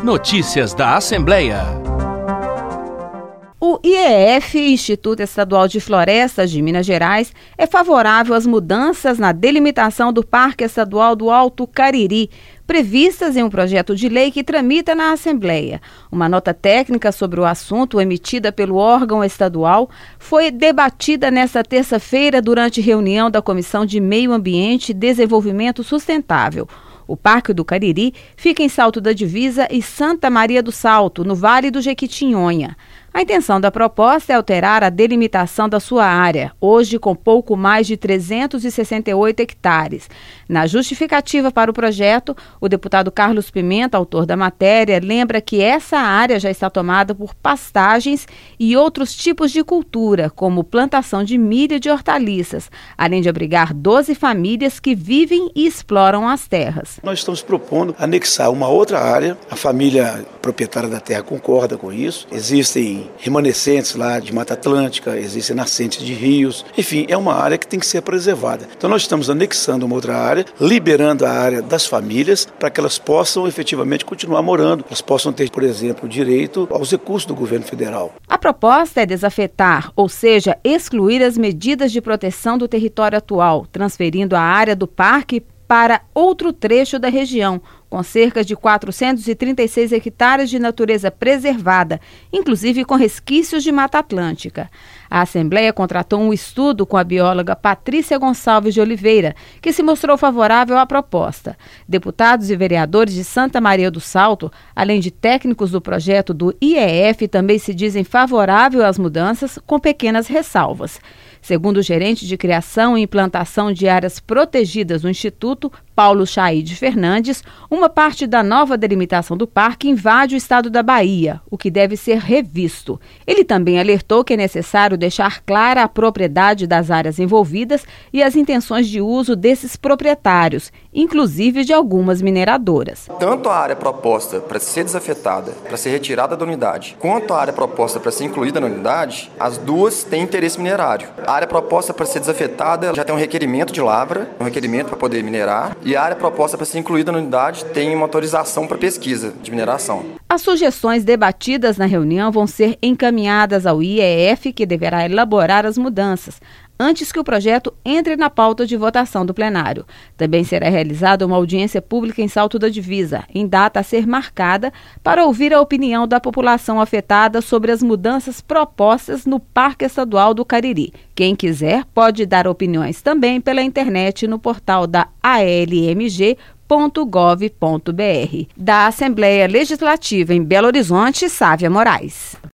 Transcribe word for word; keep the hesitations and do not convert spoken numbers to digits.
Notícias da Assembleia. O I E F, Instituto Estadual de Florestas de Minas Gerais, é favorável às mudanças na delimitação do Parque Estadual do Alto Cariri, previstas em um projeto de lei que tramita na Assembleia. Uma nota técnica sobre o assunto, emitida pelo órgão estadual, foi debatida nesta terça-feira durante reunião da Comissão de Meio Ambiente e Desenvolvimento Sustentável. O Parque do Cariri fica em Salto da Divisa e Santa Maria do Salto, no Vale do Jequitinhonha. A intenção da proposta é alterar a delimitação da sua área, hoje com pouco mais de trezentos e sessenta e oito hectares. Na justificativa para o projeto, o deputado Carlos Pimenta, autor da matéria, lembra que essa área já está tomada por pastagens e outros tipos de cultura, como plantação de milho e de hortaliças, além de abrigar doze famílias que vivem e exploram as terras. Nós estamos propondo anexar uma outra área, a família proprietária da terra concorda com isso, existem remanescentes lá de Mata Atlântica, existem nascentes de rios, enfim, é uma área que tem que ser preservada. Então nós estamos anexando uma outra área, liberando a área das famílias para que elas possam efetivamente continuar morando, elas possam ter, por exemplo, direito aos recursos do governo federal. A proposta é desafetar, ou seja, excluir as medidas de proteção do território atual, transferindo a área do parque para outro trecho da região, com cerca de quatrocentos e trinta e seis hectares de natureza preservada, inclusive com resquícios de Mata Atlântica. A Assembleia contratou um estudo com a bióloga Patrícia Gonçalves de Oliveira, que se mostrou favorável à proposta. Deputados e vereadores de Santa Maria do Salto, além de técnicos do projeto do I E F, também se dizem favoráveis às mudanças, com pequenas ressalvas. Segundo o gerente de criação e implantação de áreas protegidas do Instituto, Paulo Chaide Fernandes, uma parte da nova delimitação do parque invade o estado da Bahia, o que deve ser revisto. Ele também alertou que é necessário deixar clara a propriedade das áreas envolvidas e as intenções de uso desses proprietários, inclusive de algumas mineradoras. Tanto a área proposta para ser desafetada, para ser retirada da unidade, quanto a área proposta para ser incluída na unidade, as duas têm interesse minerário. A área proposta para ser desafetada já tem um requerimento de lavra, um requerimento para poder minerar, e a área proposta para ser incluída na unidade tem uma autorização para pesquisa de mineração. As sugestões debatidas na reunião vão ser encaminhadas ao I E F, que deverá elaborar as mudanças, antes que o projeto entre na pauta de votação do plenário. Também será realizada uma audiência pública em Salto da Divisa, em data a ser marcada, para ouvir a opinião da população afetada sobre as mudanças propostas no Parque Estadual do Cariri. Quem quiser pode dar opiniões também pela internet no portal da A L M G ponto gov ponto br. Da Assembleia Legislativa em Belo Horizonte, Sávia Moraes.